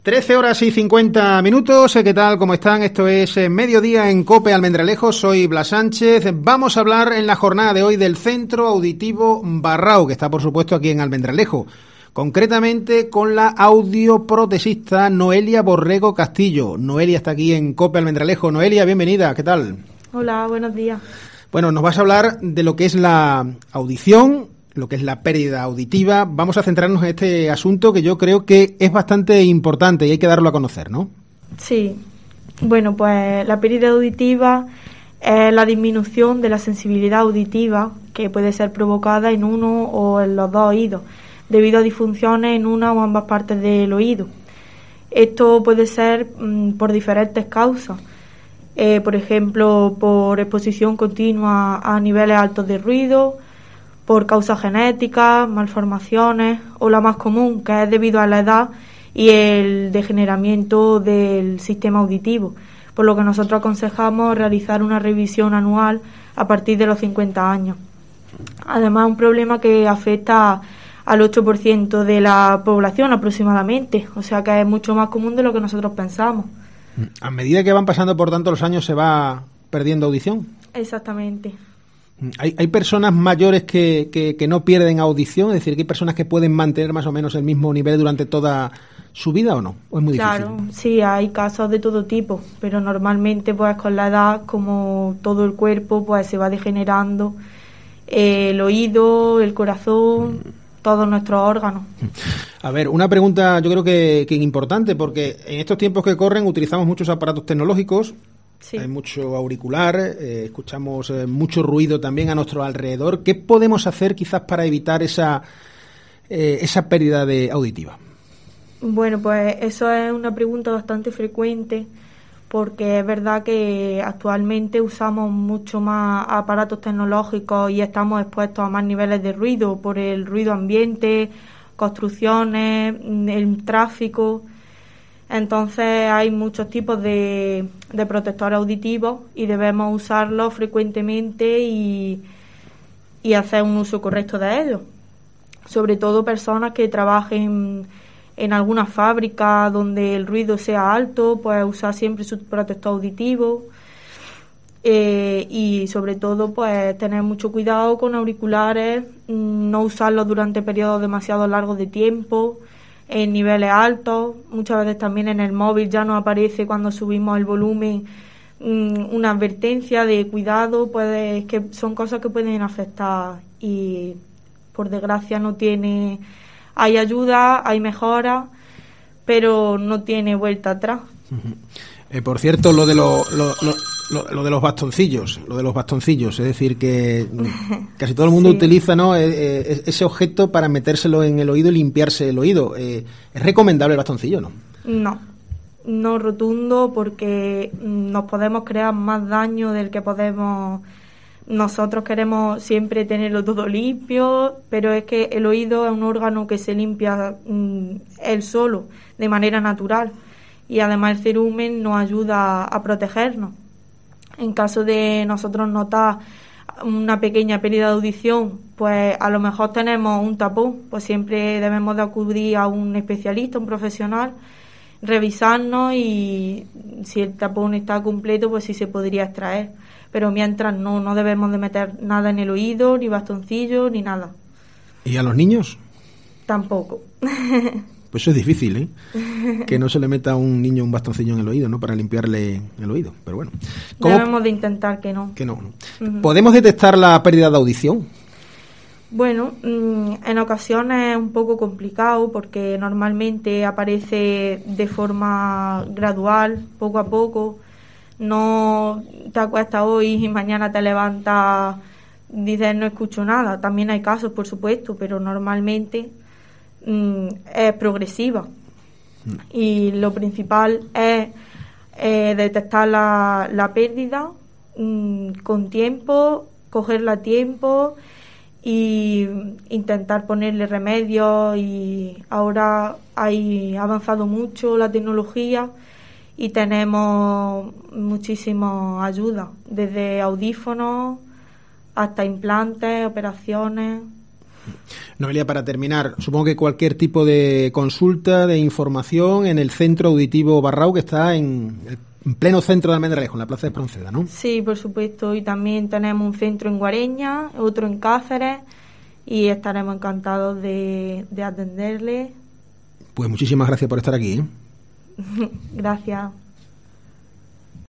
13 horas y 50 minutos, ¿qué tal? ¿Cómo están? Esto es Mediodía en COPE Almendralejo, soy Blas Sánchez. Vamos a hablar en la jornada de hoy del Centro Auditivo Barrao, que está por supuesto aquí en Almendralejo, concretamente con la audioprotesista Noelia Borrego Castillo. Noelia está aquí en COPE Almendralejo. Noelia, bienvenida, ¿qué tal? Hola, buenos días. Bueno, nos vas a hablar de lo que es la audición, lo que es la pérdida auditiva. Vamos a centrarnos en este asunto que yo creo que es bastante importante y hay que darlo a conocer, ¿no? Sí. Bueno, pues la pérdida auditiva es la disminución de la sensibilidad auditiva que puede ser provocada en uno o en los dos oídos, debido a disfunciones en una o ambas partes del oído. Esto puede ser por diferentes causas. Por ejemplo, por exposición continua a niveles altos de ruido, por causas genéticas, malformaciones o la más común, que es debido a la edad y el degeneramiento del sistema auditivo, por lo que nosotros aconsejamos realizar una revisión anual a partir de los 50 años. Además, un problema que afecta al 8% de la población aproximadamente, o sea que es mucho más común de lo que nosotros pensamos. A medida que van pasando, por tanto, los años, ¿se va perdiendo audición? Exactamente. ¿Hay personas mayores que no pierden audición? Es decir, ¿que hay personas que pueden mantener más o menos el mismo nivel durante toda su vida o no? ¿O es muy difícil? Claro, sí, hay casos de todo tipo, pero normalmente pues con la edad, como todo el cuerpo, pues se va degenerando el oído, el corazón, todos nuestros órganos. A ver, una pregunta yo creo que importante, porque en estos tiempos que corren utilizamos muchos aparatos tecnológicos. Sí. Hay mucho auricular, escuchamos mucho ruido también a nuestro alrededor. ¿Qué podemos hacer quizás para evitar esa pérdida auditiva? Bueno, pues eso es una pregunta bastante frecuente, porque es verdad que actualmente usamos mucho más aparatos tecnológicos y estamos expuestos a más niveles de ruido por el ruido ambiente, construcciones, el tráfico. Entonces hay muchos tipos de protectores auditivos y debemos usarlos frecuentemente y hacer un uso correcto de ellos. Sobre todo personas que trabajen en alguna fábrica donde el ruido sea alto, pues usar siempre su protector auditivo y sobre todo pues tener mucho cuidado con auriculares, no usarlos durante periodos demasiado largos de tiempo, en niveles altos. Muchas veces también en el móvil ya nos aparece cuando subimos el volumen una advertencia de cuidado, pues que son cosas que pueden afectar y por desgracia hay ayuda, hay mejora, pero no tiene vuelta atrás. Por cierto, lo de los bastoncillos, es decir, que casi todo el mundo utiliza, ¿no?, ese objeto para metérselo en el oído y limpiarse el oído. ¿Es recomendable el bastoncillo, no? No rotundo, porque nos podemos crear más daño del que podemos. Nosotros queremos siempre tenerlo todo limpio, pero es que el oído es un órgano que se limpia él solo, de manera natural. Y además el cerumen nos ayuda a protegernos. En caso de nosotros notar una pequeña pérdida de audición, pues a lo mejor tenemos un tapón, pues siempre debemos de acudir a un especialista, un profesional, revisarnos y si el tapón está completo, pues sí se podría extraer. Pero mientras no debemos de meter nada en el oído, ni bastoncillo, ni nada. ¿Y a los niños? Tampoco. Pues eso es difícil, ¿eh? Que no se le meta a un niño un bastoncillo en el oído, ¿no?, para limpiarle el oído, pero bueno. Debemos de intentar que no. Que no. Uh-huh. ¿Podemos detectar la pérdida de audición? Bueno, en ocasiones es un poco complicado porque normalmente aparece de forma gradual, poco a poco. No te acuestas hoy y mañana te levantas, dices no escucho nada. También hay casos, por supuesto, pero normalmente es progresiva. Y lo principal es detectar la pérdida con tiempo, cogerla a tiempo y intentar ponerle remedio. Y ahora ha avanzado mucho la tecnología y tenemos muchísimas ayudas, desde audífonos hasta implantes, operaciones. Noelia, para terminar, supongo que cualquier tipo de consulta, de información en el Centro Auditivo Barrau, que está en pleno centro de Almendralejo, en la Plaza de Espronceda, ¿no? Sí, por supuesto, y también tenemos un centro en Guareña, otro en Cáceres, y estaremos encantados de atenderle. Pues muchísimas gracias por estar aquí, ¿eh? Gracias.